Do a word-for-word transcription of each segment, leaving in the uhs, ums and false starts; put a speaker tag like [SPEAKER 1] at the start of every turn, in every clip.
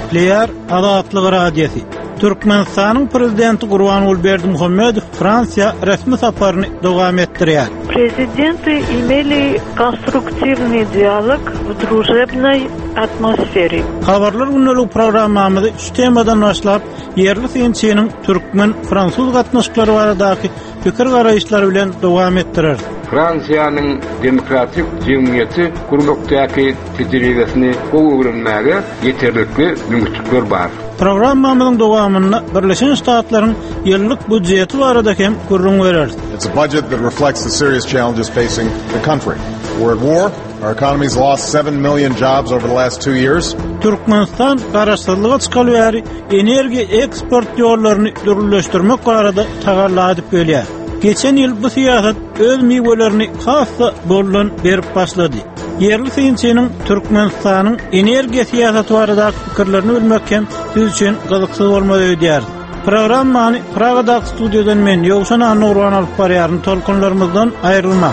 [SPEAKER 1] Eýdipleýär Azatlyk radiosi. Türkmenistanyň prezidenti Gurbanuly Berdimuhammedow Fransiýa resmi saparyny dowam etdirýär.
[SPEAKER 2] Президенты имели конструктивный диалог в дружебной атмосфере.
[SPEAKER 1] Habarlar günlük programmamyzy şu temadan başlap, yerli synçynyň türkmen, fransuz gatnaşyklary baradaky pikir garaýşlary bilen dowam etdirer.
[SPEAKER 3] Fransiýanyň demokratik jemgyýeti gurmakdaky tejribesini gowurunmaga ýeterlikli mümkinçilikler bar.
[SPEAKER 1] Programmamyzyň dowamyna Birleşen Ştatlaryň ýyllyk budjeti barada hem gurrun berer.
[SPEAKER 4] It's a budget that reflects the serious challenges facing the country. We're at war. Our economy's lost seven million jobs over the last two years.
[SPEAKER 1] Türkmenistan garaşdyrlyga çykaly bäri energiýa eksport ýollaryny dürleşdirmek barada tagarla edip gelýär. Geçen ýyl bu siýasat öz miwelerini hassa bolan berip başlady. Yerli synçynyň Türkmenistanyň energiýa siýasaty barada pikirlerini bilmekkem siz üçin gyzyksyz bolmady diýär. Programmany Pragada studiodan men Ýowşan Anurwan alyp barýaryn tolkunlarymyzdan aýrylma.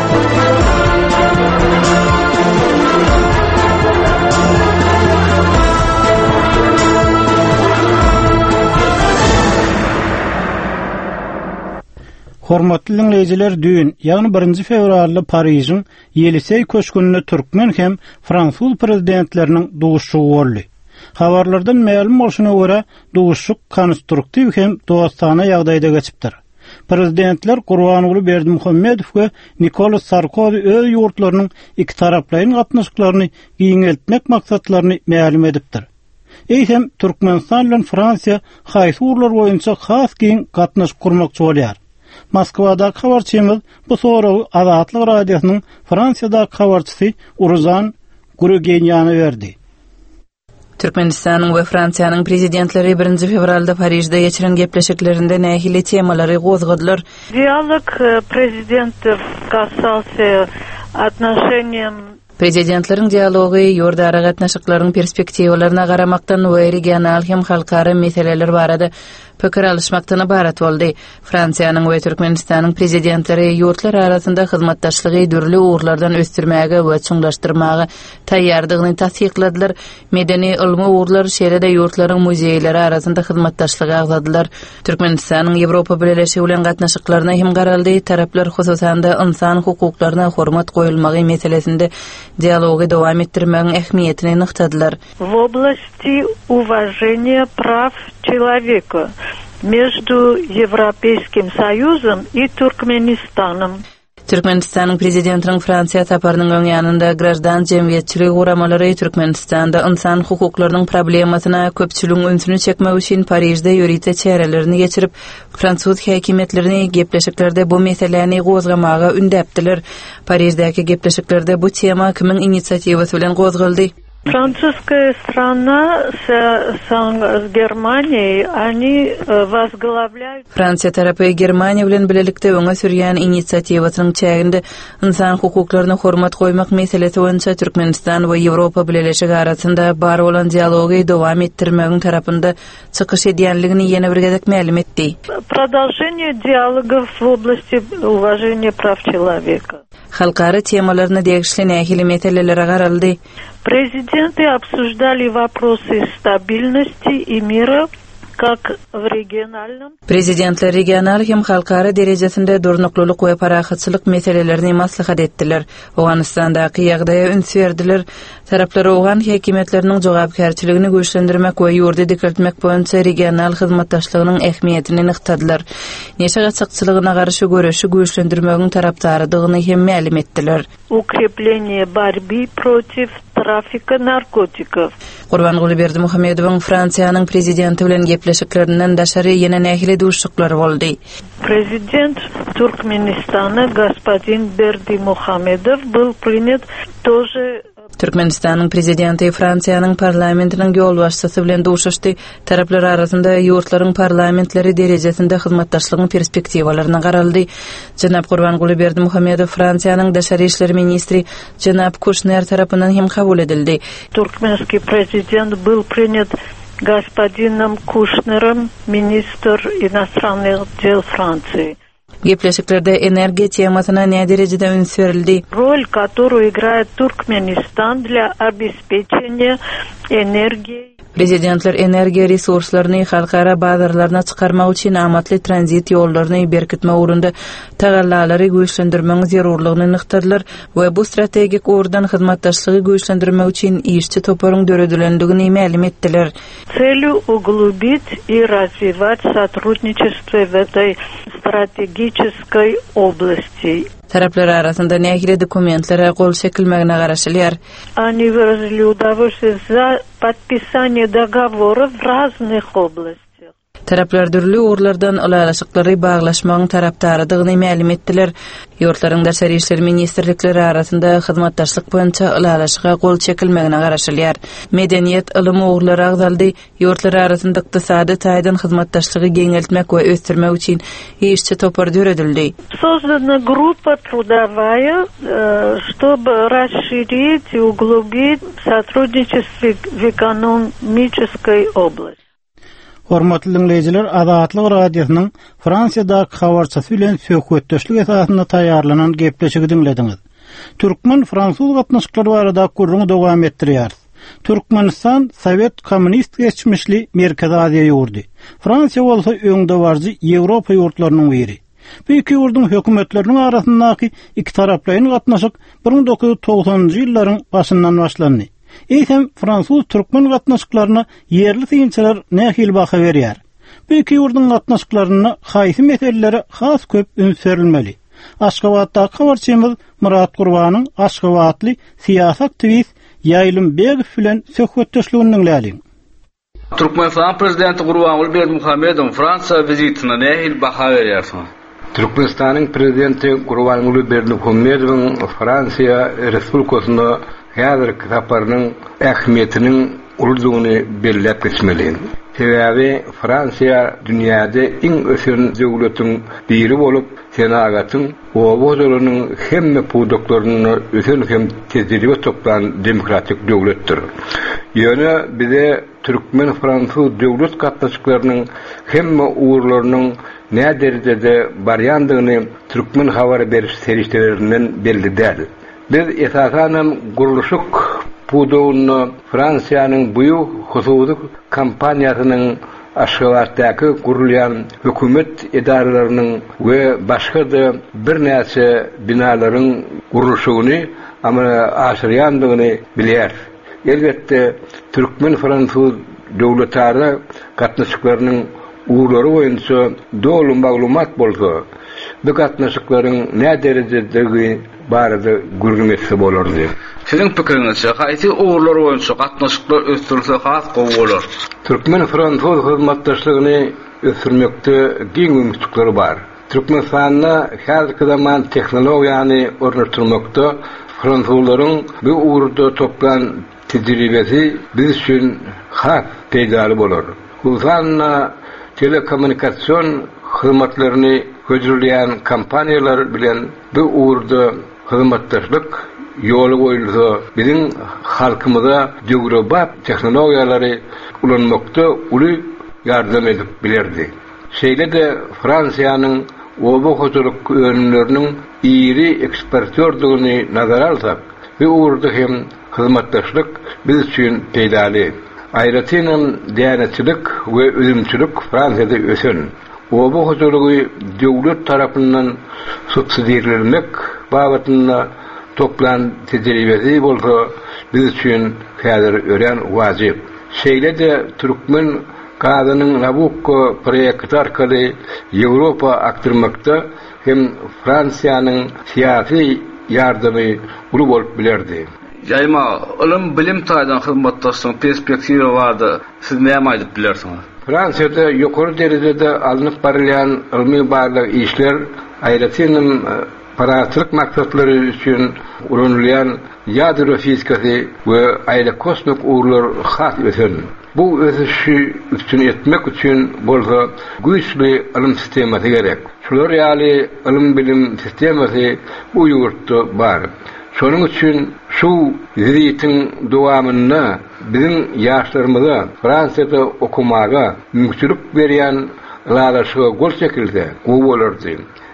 [SPEAKER 1] Hormatly dinleyijiler, düýün, ýagny birinji fevralda Paryжyň Ýelisey köşkünde türkmen hem fransuz prezidentleriniň duguşşugy boldy. Habarlardan ma'lum bolşuna görä, duguşşuk konstruktiw hem dostana ýagdaýda geçipdir. Prezidentler Gurbanuly Berdimuhammedow we Nicolas Sarkozy öz ýurtlarynyň iki taraplaryň gatnaşyklaryny giňeltmek maksatlaryny ma'lum edipdir. Eýsem Türkmenistan bilen Fransiýa haýsy urlar boýunça has giň gatnaşyk kurmakçy bolýar. Moskvada habarçymyz bu soragy Azatlyk radiosynyň Fransiyada habarçysy Uruzan Gurugenýany berdi.
[SPEAKER 5] Türkmenistanyň we Fransiýanyň prezidentleri birinji fevralda Paryjda geçiren gepleşiklerinde nähili temalary gozgadylar.
[SPEAKER 2] Диалог президентов касался отношениям.
[SPEAKER 5] Prezidentleriň dialogy ýurdara gatnaşyklaryň perspektiwalaryna garamakdan we regional hem halkara meseleler barada pikir alışmakdan ibarat boldy. Fransiýanyň we Türkmenistanyň prezidentleri ýurtlar arasynda hyzmatdaşlygy dürli uğurlardan östirmäge we çyňlaşdyrmaga taýýardygyny tasdikladylar. Medeni ilmi uğurlar şeýle-de ýurtlaryň muzeýleri arasynda hyzmatdaşlygy agzadylar. Türkmenistanyň Ýewropa bileşigi bilen gatnaşyklaryna hem garaldy. Taraplar hususan da insan hukuklaryna hormat goýulmagy meselesinde диалоги дowam etdirmegiň ähmiýetini nyktadylar.
[SPEAKER 2] В области уважения прав человека между Европейским Союзом и Туркменистаном.
[SPEAKER 5] Türkmenistanyň prezidentiniň Fransiýa saparynyň öňýanynda grajdan jemgyýetçilik guramalary Türkmenistanda insan hukuklarynyň problemasyna köpçüligiň öňsüni çekmek üçin Paryjda ýörite çärelerini geçirip, fransuz häkimetlerini gepleşiklerde bu meseleni gozgamaga ündäpdiler. Paryjdaky gepleşiklerde bu tema kimiň initsiatiwasy bilen gozgaldy?
[SPEAKER 2] Французская страна с, с Германией, они возглавляют...
[SPEAKER 5] Fransiýa tarapy Germaniýa bilen bilelikde öňe sürýän initsiatiwasynyň çäginde insan hukuklaryna hormat goýmak meselesi boýunça Türkmenistan we Ýewropa bileşigi arasynda bar bolan dialogy dowam etdirmegiň tarapynda çykyş edýänligini ýene bir gezek ma'lum etdi.
[SPEAKER 2] Продолжение диалогов в области уважения прав человека.
[SPEAKER 5] Halkara temalaryna degişli nähili meselelere garaldy.
[SPEAKER 2] Президенты обсуждали вопросы стабильности и мира как в региональном.
[SPEAKER 5] Prezidentler regional hem halkara derejesinde durnuklulyk we parahatçylyk meselelerini maslahat etdiler. Awganistandaky ýagdaýa üns berdiler. Taraplar Awgan häkimetleriniň jogapkärçiligini güýçlendirmek we ýurdy dikeltmek boýunça regional hyzmatdaşlygynyň ähmiýetini nyktadylar. Neşe gaçakçylygyna garşy görüşi güýçlendirmegiň tarapdarydygyny hem ma'lum etdiler.
[SPEAKER 2] Укрепление борьбы против tрафика narkotikov.
[SPEAKER 5] Gurbanuly Berdimuhammedowyň Fransiýanyň prezidenti bilen gepleşiklerinden daşary ýene nähili duşuklar boldy.
[SPEAKER 2] Президент Туркменистана господин Бердимухамедов был принят тоже.
[SPEAKER 5] Türkmenistanyň prezidenti Fransiýanyň parlamentiniň ýol başçysy bilen duşuşdy. Taraplar arasynda ýurtlaryň parlamentleri derejesinde hyzmatdaşlygyň perspektiwalaryna garaldy. Janap Gurbanuly Berdimuhammedow Fransiýanyň daşary işleri ministri Janap Kuşner tarapyndan hem kabul edildi.
[SPEAKER 2] Туркменский президент был принят господином Кушнером, министр иностранных дел Франции.
[SPEAKER 5] Gepleşiklerde energiya temasyna ne derejede öns verildi?
[SPEAKER 2] Роль, которую играет Туркменистан для обеспечения энергии.
[SPEAKER 5] Prezidentler energiya resurslaryny halkara bazarlaryna çykarmak üçin amatly tranzit ýollaryny berkitmek urunda tagallalary güýçlendirmek zerurlygyny nyktadylar we bu strategik ordan hyzmatdaşlygy güýçlendirmek üçin işçi toparyň döredilendигini ma'lum etdiler.
[SPEAKER 2] Целью углубить и развивать сотрудничество в этой стратегической области.
[SPEAKER 5] Taraplar arasında nähili dokumentlere gol çekilmegine garaşylýar.
[SPEAKER 2] Они выразили удовольствие за подписание договоров в разных областях.
[SPEAKER 5] Taraplar dürli uğurlardan alalaşıkları bağlaşmağın taraptarıdığını ma'lum etdiler. Ýurtlaryň Daşary işler ministrlikleri arasında hyzmatdaşlyk boýunça alalaşyga gol çekilmegine garaşylýar. Medeniýet ilim uğurlary agzaldy. Ýurtlar arasında ykdysady taýdan hyzmatdaşlygy geňeltmek we ösdürmek üçin işçi topar döredildi.
[SPEAKER 2] Создана группа трудовая, чтобы расширить и углубить сотрудничество в экономической области.
[SPEAKER 1] Hormatly dinleyijiler, Azatlyk radiosynyň Fransiýadaky habarçysy bilen söhbetdeşlik esasynda taýýarlanan gepleşigi dinlediňiz. Türkmen fransuz gatnaşyklary barada gurrun dowam etdirýär. Türkmenistan Sowet kommunist geçmişli Merkez Aziýa ýurdy. Fransiýa bolsa öňde barjy Ýewropa ýurtlarynyň biri. Bu iki ýurdun hökümetleriniň arasyndaky iki taraplaryň gatnaşyk bir ming dokuz yüz togsanjy ýyllaryň başyndan başlandy. Eýsem fransuz türkmen gatnaşyklaryna yerli synçylar nähil baha berýär. Bu iki ýurdun gatnaşyklaryna haýsy meselelere has köp üns berilmeli. Aşgabatda habarçymyz Murat Gurbanyň Aşgabatly siýasat aktivist Ýaýlym Begiw bilen söhbetdeşligini dinläýin.
[SPEAKER 6] Türkmenistan prezidenti Gurbanguly Berdimuhammedow Fransa vizitine nähil baha berýär?
[SPEAKER 3] Türkmenistanyň prezidenti Gurbanguly Berdimuhammedowyň Fransiýa Respublikasynda häzirki saparynyň ähmiýetiniň uldugyny belläp geçmeli. Sebäbi Fransiýa dünýäde iň ösen döwletiň biri bolup, senagatyň owozlarynyň hemme pudoklaryny ösen hem tezdirip toplan demokratik döwletdir. Ýöne bize türkmen fransuz döwlet gatnaşyklarynyň hemme uğurlarynyň nä derejede barýandygyny türkmen habar beriş serişdelerinden belli däl. Biz esasan guruluşuk pudowyny Fransiýanyň buýu hususy kampaniýasynyň Aşgabatdaky gurulýan hökümet edaralarynyň we başga da bir näçe binalaryň guruluşyny aşyrýandygyny bilýär. Elbetde türkmen fransuz döwletlari gatnaşyklarynyň uğurlary boýunça dolu maglumat bolsa, bu gatnaşyklaryň nä derejedegi barada gurulmesi bolardy.
[SPEAKER 6] Sizin pikiriňizçe, haýsy uğurlar boýunça gatnaşyklar ösdürilse has gowy bolar?
[SPEAKER 3] Türkmen fransuz hyzmatdaşlygyny ösdürmekde giň ümitsleri bar. Türkmenistanda häzirki zaman tehnologiýany ornaşdyrmakda fransuzlaryň bu uğurda toplan tejribesi biz üçin has peýdaly bolar. Husanna telekommunikasiýon hyzmatlaryny göjürilýän kampaniýalar bilen bu uğurda hyzmatdaşlyk ýoly goýulsa, biziň halkymyza döwrebap tehnologiýalary ulanmakda uly ýardam edip bilerdi. Şeýle de Fransiýanyň oba hoçuluk önümleriniň iri ekspertördigini nazara alsak, bu uğurda hem hyzmatdaşlyk biz üçin peýdaly. Aýratynam diýanetçilik we özümçilik Fransiýada ösen. Oba hoçulugy döwlet tarapyndan subsidiýalenmek babatynda toplan tejribesi bolsa, biz üçin häzir ören wajyp. Şeýle de türkmen gazynyň Nabucco proýekti arkaly Ýewropa aktyrmakda hem Fransiýanyň siýasy ýardamy uly bolup bilerdi.
[SPEAKER 6] Ýaýma, ilim bilim taýdan hyzmatdaşlygyň perspektiwa bardy. Siz näme aýdyp bilersiňiz?
[SPEAKER 3] Fransiýada ýokary derejede alınıp barylan ilmi barlyk işler aýratynam paratlyk maksatlary üçin ulanylýan ýadro fizikasy we aýla kosmik uğurlar has ösen. Bu ösüşi üçin etmek üçin bolsa güýçli ilim sistematy gerek. Şular ýaly ilim bilim sistematy bu ýurtda bar. Şonuň üçin şu ýetiň dowamyna biziň ýaşlarymyza Fransiýada okumaga mümkinlik berýän lalaşyga gol çekilse, gowy bolardy.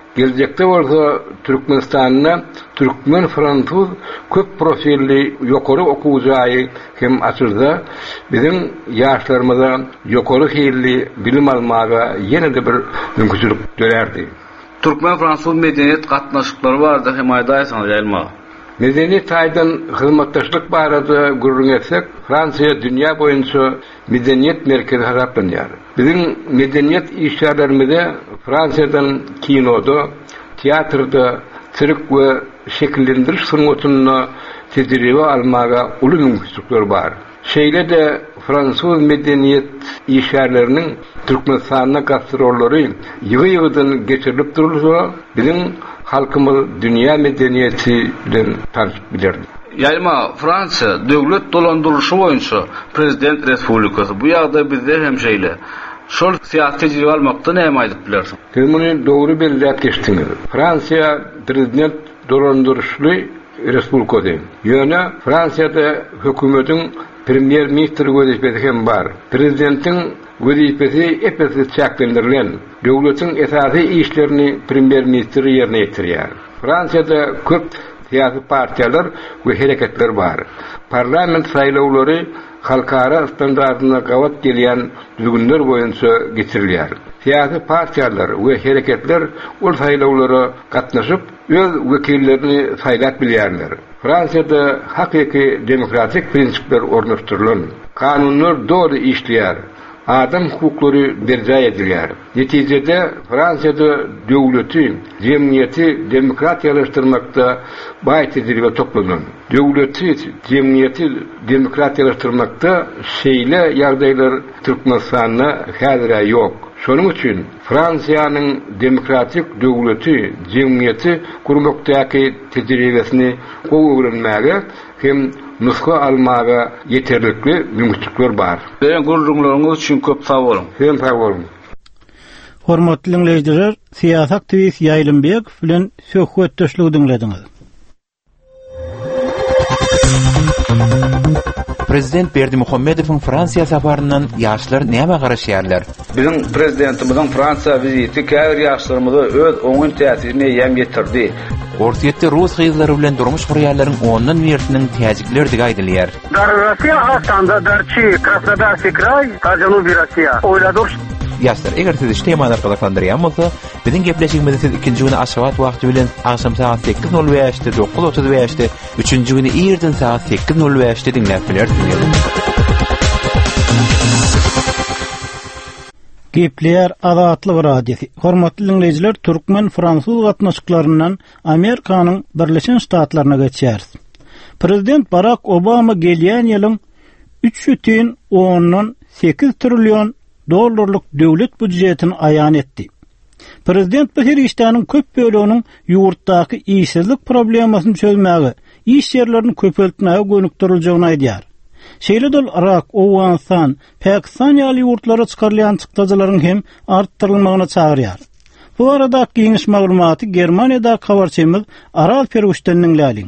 [SPEAKER 3] Gelecekde bolsa Türkmenistan'na Türkmen Fransuz köp profilli ýokary okuwjaý hem açyldy. Bizim ýaşlarymyza ýokary hilli bilim almaga ýene-de bir mümkinçilik dölerdi.
[SPEAKER 6] Türkmen Fransuz medeniyet gatnaşyklary bardy hem aýdaýsan ýalma.
[SPEAKER 3] Medeniyet aýdan hyzmatdaşlyk barada gurrunetsek, Fransiýa dünýä boýunça medeniyet merkezi haraplanýar. Bizim medeniyet işgärlerimizde Fransiýadan kinoda, teatrda, sirk we şekillendiriş sanatyna tedribi almaga uly mümkinçilikler bar. Şeýle de Fransuz medeniyet işgärleriniň Türkmenistana gastrolleri ýygy-ýygydan geçirilip durulsa, bizim halkymyz dünýä medeniyeti bilen tanışyp bilerdi.
[SPEAKER 6] Ýalma Fransiýa döwlet dolandyrýşy boýunça prezident respublikasy. Bu ýagdaý bizde hem şeýle. Şol siýasat tejribe almakda näme aýdyp bilersiň?
[SPEAKER 3] Siz muny dogry belläp geçdiňiz. Fransiýa prezident dolandyrýşly respublikasy. Ýöne Fransiýada hökümetiň premier ministri wezifesi hem bar. Prezidentin wezifesi epesi çäklendirilen. Döwletiň esasy işlerini premier ministri ýerine ýetirýär. Fransiýada köp siyasi partiyalar we hereketler bar. Parlament saýlawlary halkara standartyna gawat gelýän düzgünler boýunça geçirilýär. Siyasi partiyalar we hereketler ol saýlawlara gatnaşyp öz wekillerini saýlap bilýärler. Fransiýada hakyky demokratik prinsipler ornaşdyrylan. Kanunlar dogry işleýär. Adam hukuklary berja edilýär. Netijede Fransiýada döwleti, jemgyýeti demokratiýalaşdyrmakda baý tejribe toplanan. Döwleti, jemgyýeti demokratiýalaşdyrmakda şeýle ýagdaýlar Türkmenistanda häzir ýok. Şonuň üçin Fransiýanyň demokratik döwleti, jemgyýeti kurmakdaky tejribesini gowuranmaga hem nuska almaga yeterlikli mümkinçilikler bar.
[SPEAKER 6] Beýen gurrunlaryňyz üçin köp sag bolun.
[SPEAKER 3] Hem sag bolun.
[SPEAKER 1] Hormatly dinleýijiler, siýasat aktivist Ýaýlynbek bilen söhbetdeşligi dinlediňiz.
[SPEAKER 7] Prezident Berdimuhammedowyň Fransiýa safarynyň ýaşlar näme garaşýarlar?
[SPEAKER 6] Bizim prezidentimiziň Fransiýa viziti käbir ýaşlarymyza öz oňun täsirini ýem getirdi.
[SPEAKER 7] Ortaýetde Rus hyzlary bilen durmuş gurýarlaryň ondan mersiniň täjikleri diýip aýdylýar.
[SPEAKER 8] Dar Rossiya hastanda darçy Krasnodarski kraj, Janubiy Rossiya. Oýladyk.
[SPEAKER 7] Ýaşlar, eger siz iş temalar galaklandyrýan bolsa, biziň gepleşigimizde siz ikinji güni aşgabat wagty bilen akşam saat sekiz nol beşde, dokuz otuz beşde, üçünji güni ýerden saat sekiz nol beşde dinläp bilersiňiz.
[SPEAKER 1] Gepler Azatlyk radiosi. Hormatly dinleyijiler, Türkmen Fransuz gatnaşyklarynyň Amerikanyň Birleşen Ştatlaryna geçýär. Prezident Barack Obama gelýän ýylyň üç butun on sekiz trillion dollarlyk döwlet budjetini aýan etdi. Prezident bu her işlanyň köp bölüginiň ýurtdaky işsizlik problemasyny çözmäge, iş ýerlerini köpeltmäge gönükdirilýäni aýdýar. Şeýledil Irak, Awganistan, Pakistan ýaly ýurtlara çykarylýan çykdyjylaryň hem artdyrylmagyna çagyrýar. Bu arada giňiş maglumaty Germaniýada habarçymyz Aral Ferguşdan dinläliň.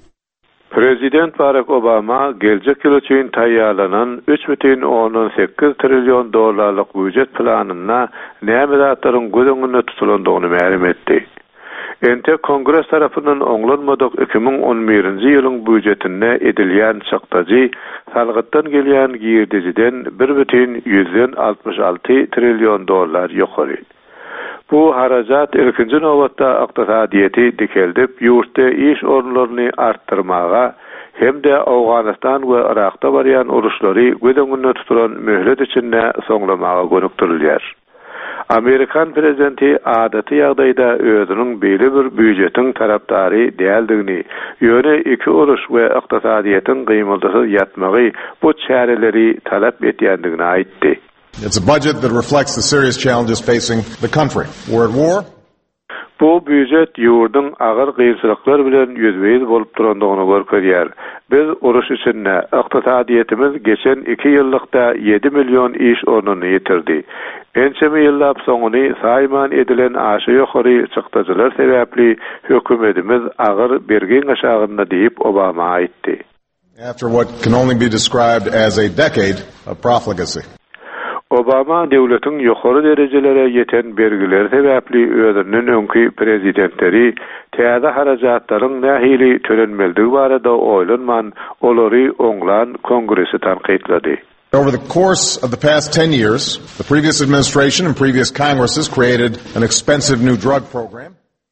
[SPEAKER 9] Prezident Barack Obama gelecek ýyl üçin taýýarlanan üç butun on sekiz trillion dollarlyk budjet planyna näme zatlaryň göz tutulandygyny ma'lum etdi. Ente Kongres tarapyndan oňlanmadyk iki ming on birinji ýylyň budjetine edilýän çykdyjy salgytdan gelýän girdijiden bir butun yüz altmış alty trillion dollar ýokary. Bu harajat ilkinji nowatda iqtisadiýety dikeldip, ýurtda iş orunlaryny artdyrmaga hem-de Awganistan we Irakda barýan uruşlary göz tutulan möhlet içinde soňlamaga gönükdirilýär. Amerikan prezidenti adaty ýagdaýda özüniň beýle bir budjetiň tarapdary däldigini, ýöne iki uruş we iqtisadiýetin gymyldygy ýatmagy bu çäreleri talap etýändigini aýtdy.
[SPEAKER 4] It's a budget that reflects the serious challenges facing the country. We're at war.
[SPEAKER 9] Bu budjet ýurdun agyr gynçylyklar bilen ýüzbeýiz bolup durandygyny görkezýär. Biz uruş içinde iqtisadiýetimiz geçen iki ýyllykda yedi milyon iş onuny ýetirdi. Ençemi ýyllap soňuny saýman edilen aşy ýokary çykdyjylar sebäpli hökümetimiz agyr bergen aşagynda diýip Obama aýtdy.
[SPEAKER 4] After what can only be described as a decade of profligacy.
[SPEAKER 9] Obama devletin yukarı derecelere yeten belgileri sebäpli özünün öňkü prezidentleri täze harajatlaryň nähili tölenmeldigi barada oýlanman, olary oňlan kongresi tanqidledi.
[SPEAKER 4] Over the course of the past ten years, the previous administration and previous Congresses created an expensive new drug program.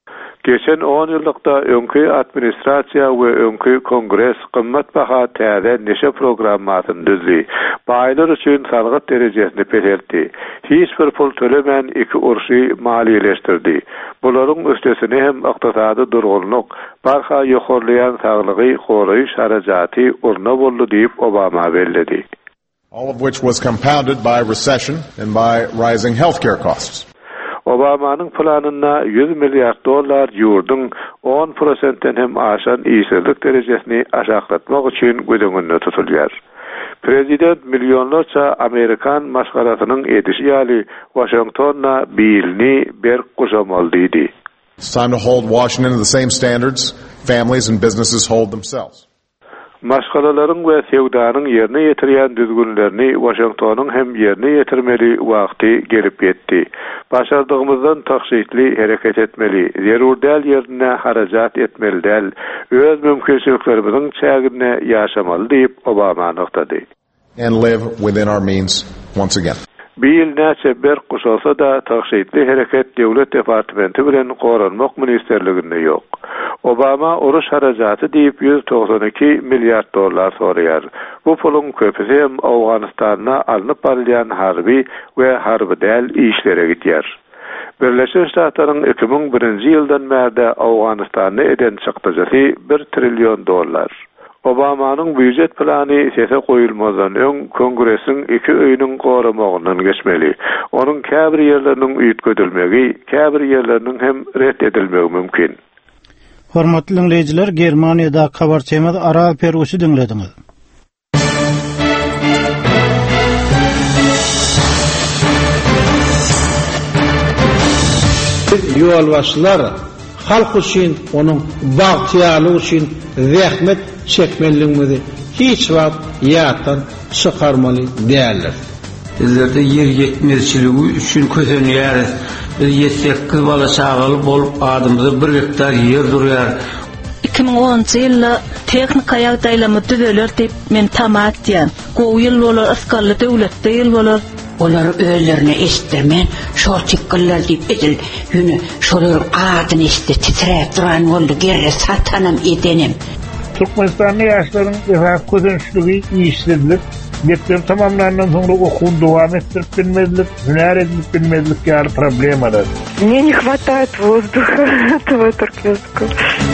[SPEAKER 9] Geçen on yıllıkta öňkü administrasiýa we öňkü kongres gymmatbaha täze neşe programmasyny düzdi. Baýlar üçin salgyt derejesini peteldi. Hiç bir pul tölemän iki urşy maliýeleşdirdi. Bularyň üstesine hem ykdysady durgunlyk, barha ýokarlayan saglygy goraýyş harajaty urna boldy diýip Obama belledi.
[SPEAKER 4] All of which was compounded by recession and by rising healthcare costs.
[SPEAKER 9] Obama'nın planına yüz milyar dolar yurdun on prosentten hem aşan işsizlik derejesini aşaklatmak için güdümünde tutulýar. Prezident milyonlarca Amerikan maskarasynyň edişi ýaly Washingtonna biilini berk kuşamal diýdi.
[SPEAKER 4] It's time to hold Washington to the same standards families and businesses hold themselves.
[SPEAKER 9] Maskalaların ve sevdanyň yerine ýetirýän düzgünlerini Washingtonyň hem yerine ýetirmeli wagty gelip ýetdi. Başardygymyzdan taksitli hereket etmeli, zerur däl yerine harajat etmeli däl, öz mümkinçiliklerimiziň çägine ýaşamaly diýip Obama noktady.
[SPEAKER 4] And live within our means once again.
[SPEAKER 9] Bil näçe ber kuşalsa da taksitli hereket devlet departamenti bilen goranmak ministerliginde ýok. Obama oruç harajaty diýip yüz doksan iki milyar dolar soraýar. Bu pulun köpüsi hem Awganystana alınıp barylýan harby we harby däl işlere gitýär. Birleşik Ştatlaryň iki ming birinji ýyldan bäri Awganystany eden çykdyjy bir trillion dolar. Obama'nın büyüjet plany sese koyulmazdan öň kongresiň iki öýüniň goramagynyň geçmeli. Onuň käbir ýerleriniň üýtgedilmegi, käbir ýerleriniň hem reddedilmegi mümkin.
[SPEAKER 1] Hormatly dinleyijiler, Germaniýada habarçymyz Aral Perusy dinlediňiz.
[SPEAKER 10] Ýolbaşçylar halk üçin, onuň bagtyaly üçin zähmet çekmeliligini hiç wagt ýatdan çykarmaly däller.
[SPEAKER 11] Bizlerde yer yetmezçiligi üçin kösenýär. Bir ýetsekki bala çagaly bolup adymyzda bir hektar yer durýar.
[SPEAKER 12] iki ming onunçy ýylda teknika ýagdaýlamy düzeler diýip men tamat diýen. Gowy ýyl bolar asgarly döwletde ýyl bolar.
[SPEAKER 13] Olar özlerine estirmen, şol tikgiller diýip edil. Ýüne şolaryň adyny estir titrep duran boldy, gerre satanam edenim.
[SPEAKER 14] Türkmenistan'da yaşların refah közençligi, işsizlik, mektep tamamlanan sonra okuw dowam ettirip bilmezlik, hüner edip bilmezlik ýaly problemler.
[SPEAKER 2] Мне не хватает воздуха, этого туркменского.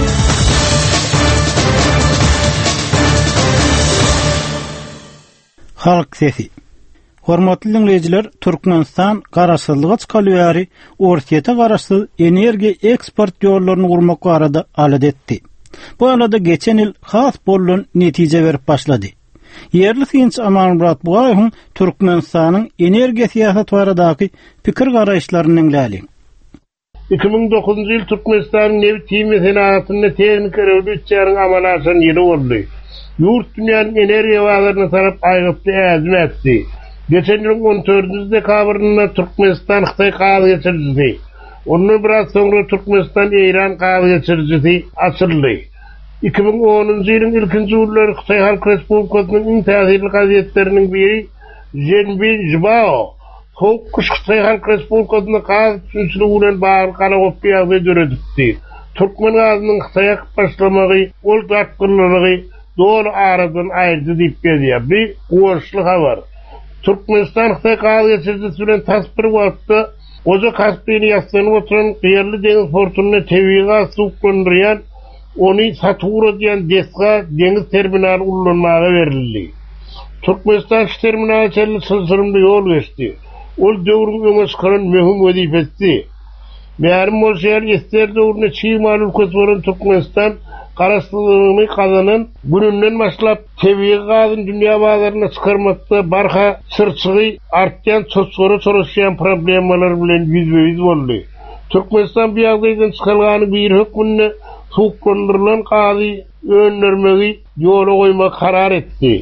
[SPEAKER 1] Halk sesi. Hormatly dinleyijiler, Türkmenistan garaşsyzlyga çykalyary ortaýata garaşsyz energiýa eksport ýollaryny gurmak barada alet etdi. Bu arada geçen yıl has bollun netije verip başladı. Yerli Sinç Amanmurat Bugaýow Türkmenistanyň energiýa siýasaty baradaky pikir garaýşlaryny dinläli.
[SPEAKER 14] iki ming dokuzunçy ýyl Türkmenistanyň neft ýymy senatyny teknik rewlüsiýanyň amala aşan ýyly boldy. Ýurt dünýäniň energiýa bazarına tarap aýgypdy äzim etdi. Geçen ýylyň on dördünçi dekabrynda Türkmenistan Hytaý gazy geçirdi. Ondan biraz sonra Türkmenistan İran gazy geçirjisi açyldy. iki ming onunçy ýylyň ilkinji ýyllary Hytaý Halk Respublikasynyň iň täsirli gazetleriniň biri Jenbin Jibao Hokkuş Hytaý Halk Respublikasyny gazy üçinçiligi bilen bagly galap ýazy döredipdi. Türkmen gazynyň Hytaýa başlamagy, ol datgynlygy dolu aradan aýyrdy diýip berýär. Bir goşly habar. Türkmenistan Hytaý gazy geçirjisi bilen tasbir wagtda Oza Kaspiyni yastanyp oturan Gyrly deňiz portuny tebiga suwklandyrýan, ony Satura diýen desga deňiz terminaly ullanmaga berildi. Türkmenistan şu terminaly çelli sylsyrymly ýol geçdi. Ol döwrüň öňe çykaran möhüm wezifesi. Bärim bolýar ýester döwrüne çyýmal ülkesi bolan Türkmenistan garaşsyzlygyny kazanan gününden başlap tebiga gazyny dünýä bazaryna çykarmakda barha sırçygy artýan çöçgörü soruşýan problemler bilen ýüzbeýüz boldy. Türkmenistan bu ýagdaýdan çykylgany bir hökmünde suwklandyrylan gazy öňlermegi ýola goýmak karar etdi.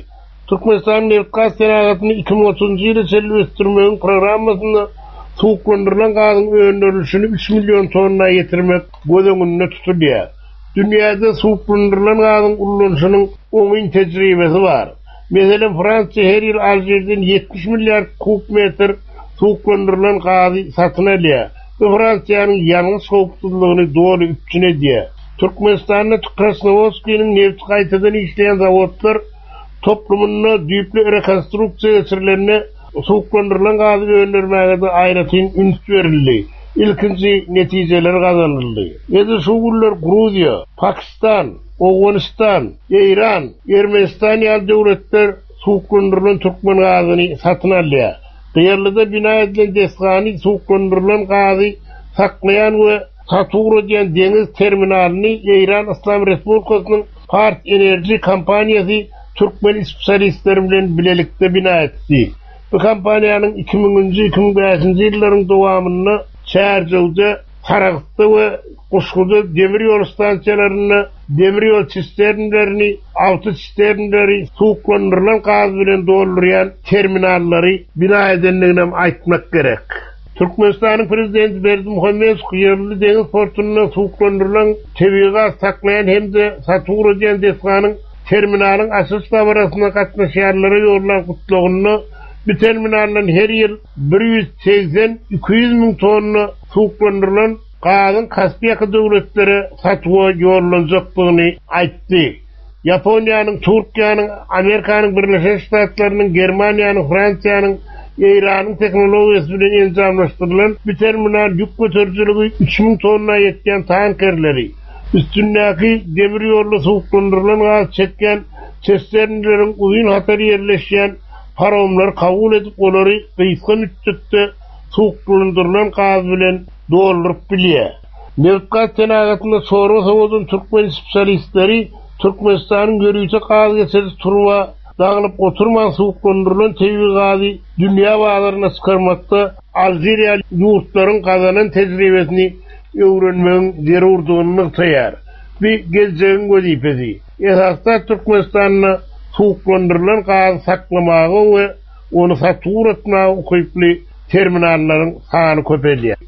[SPEAKER 14] Türkmenistan Nefkas Senagatyny iki bin otuzunçy ýyla selwestirmegiň programmasyny suwuklandyrılan gazyň öňdürülüşini üç milyon tonna ýetirmek gözeňinde tutulýar. Dünýäde suwuklandyrılan gazyň ulanyşynyň oňyn tejribesi bar. Meselen Fransa her ýyl Aljerden yetmiş milyard kubmetr suwuklandyrılan gazy satyn alýar. Bu Fransiýanyň ýalňyz sowukçylygyny dogry üçine diýär. Türkmenistanda Krasnovodskiyň neft gaýtadan işleýän zawodlar toplumuna düýpli rekonstruksiýa geçirilenine suwuklandyrılan gazy öňdürmäge aýratyn üns berildi. İlkinji netijeler gazanyldy. Ýa-da şu günler Gruziýa, Pakistan, Awganistan, Iran, Ermenistan ýaly döwletler suwuklandyrılan türkmen gazyny satyn alýar. Diýerlide bina edilen desgany suwuklandyrılan gazy saklayan we Saturo diýen deňiz terminalyny Iran Islam Respublikasynyň Fars Enerji kompaniýasy türkmen spesialistleri bilen bilelikde bina etdi. Bu kompaniýanyň iki miňinji iki bin beşinji ýyllaryň dowamyny Çärjewde, Saragtda we Kuşguda demir ýol stansiýalaryny, demir ýol sisternlerini, awto sisternleri suwuklandyrılan gaz bilen doldurýan terminallary bina edenligini aýtmak gerek. Türkmenistanyň prezidenti Berdimuhamedov ýerli deňiz portunyna suwuklandyrılan tebii gaz saklayan hemde Saturo diýen desganyň terminalyň asas tabarasyna gatnaşýarlara ýollanan gutlugyny bu terminaldan her ýyl bir ýüz seksen iki ýüz miň tonna suwuklandyrılan gazyň Kaspiýa döwletlere satwa ýollanjakdygyny aýtdy. Yaponiýanyň, Türkiýanyň, Amerikanyň Birleşik Ştatlarynyň, Germaniýanyň, Fransiýanyň, Iranyň teknologiýasy bilen enjamlaşdyrylan bu terminal ýük götürjüligi üç miň tonna ýetgen tankerleri, üstündäki demir ýolly suwuklandyrılan gaz çekgen çesternleriň uzun hatary ýerleşýän paromlar kabul edip olary gysga müddetde suwuklandyrılan gaz bilen doldurup bilýär. Nefkas Senagatyna sorga sowodun türkmen spesialistleri Türkmenistanyň görüýse gaz geçeri turwa dağılıp oturman suwuklandyrılan tebii gazy dünýä bazaryna çykarmakda Aljerýa ýurtlaryň gazanan tejribesini öwrenmegiň zerurdygyny nyktaýar. Bir geljegiň gözipesi. Esasda Türkmenistanyň suwuklandyrılan gaz saklamagy we onu satury etmäge ukyply terminallaryň sany köpelýär.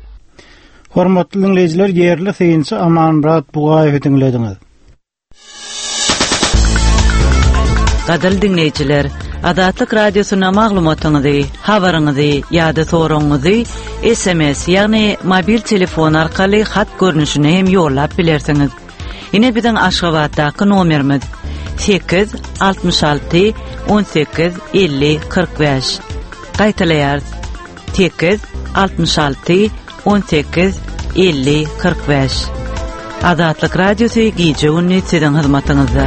[SPEAKER 1] Hormatly dinleyijiler, ýerli synçy Amanrat Bugaýew dinlediňiz.
[SPEAKER 15] Gadal dinleyijiler, Adatlyk radiosyna maglumatyňyzy, habaryňyzy ýa-da soraňyzy S M S ýagny mobil telefon arkaly hat görnüşine hem ýollap bilersiňiz. Ine biziň Aşgabatdaky nomerimiz sekiz altmış alty on sekiz elli kırk beş. Gaýtalaýar sekiz altmış alty on sekiz elli kırk beş. Adatlyk radiosy gije günni siziň hyzmatyňyzda.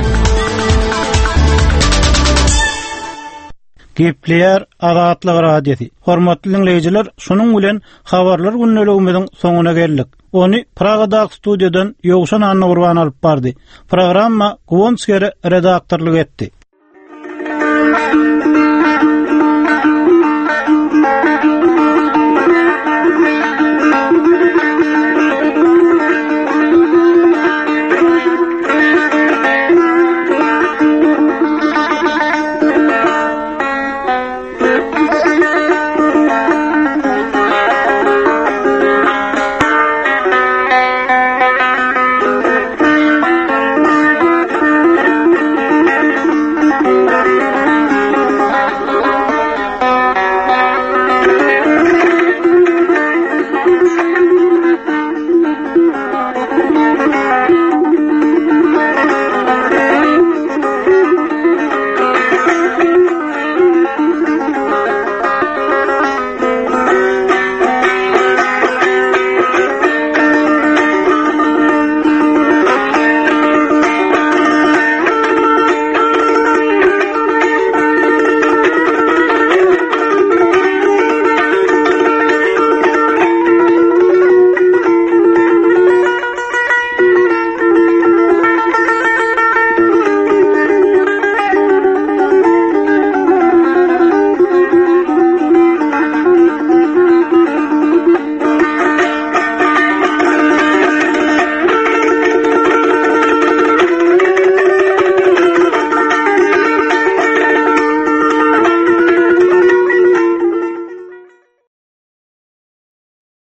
[SPEAKER 1] Gepleýär Adatlyk radiosi. Hormatly dinleyijiler, şonuň bilen habarlar günnelegimiziň soňuna geldik. Onu Pragadaky studiýadan Ýogşan Anna Gurban alyp bardy. Programma Gowonskere redaktorlyk etdi.